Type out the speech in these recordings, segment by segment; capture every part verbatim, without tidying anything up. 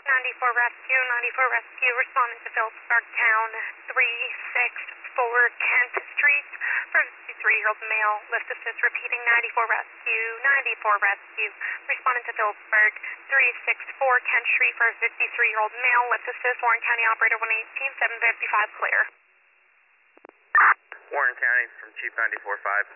ninety-four Rescue, ninety-four Rescue, responding to Phillipsburg Town, three six four Kent Street for fifty-three-year-old male, lift assist repeating ninety-four Rescue, ninety-four Rescue, responding to Phillipsburg, three six four Kent Street for fifty-three-year-old male, lift assist, Warren County Operator one eighteen, seven fifty-five, clear. Warren County from Chief ninety-four five.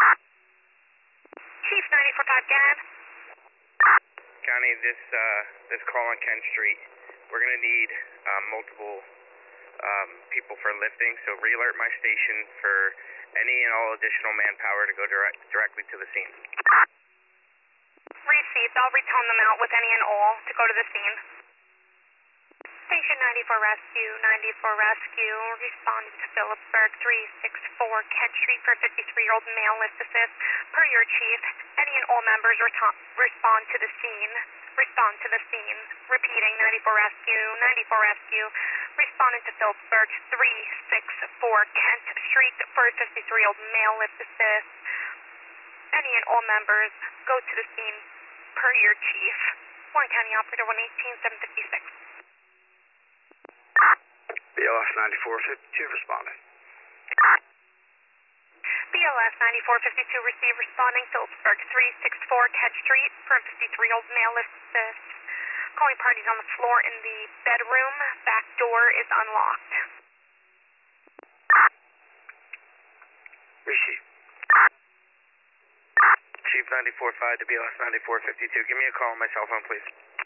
Chief ninety-four five, Gad. County, this uh, this call on Kent Street, we're going to need uh, multiple um, people for lifting, so re-alert my station for any and all additional manpower to go direct, directly to the scene. Received. I'll retone them out with any and all to go to the scene. Station ninety-four Rescue, ninety-four Rescue, responding to Phillipsburg, three six four Kent Street for fifty-three-year-old male, lift assist. Per your chief, any and all members reto- respond to the scene. Respond to the scene. Repeating, ninety-four Rescue, ninety-four Rescue, responding to Phillipsburg, three six four Kent Street for fifty-three-year-old male, lift assist. Any and all members go to the scene per your chief. Warren County Operator one eighteen, seven fifty-six. B L S ninety-four fifty-two responding. B L S ninety-four fifty-two receive responding Phillipsburg three six four Kent Street for a fifty-three-year-old male, lift assist. Calling parties on the floor in the bedroom. Back door is unlocked. Receive. Chief ninety-four five to B L S ninety-four fifty-two. Give me a call on my cell phone, please.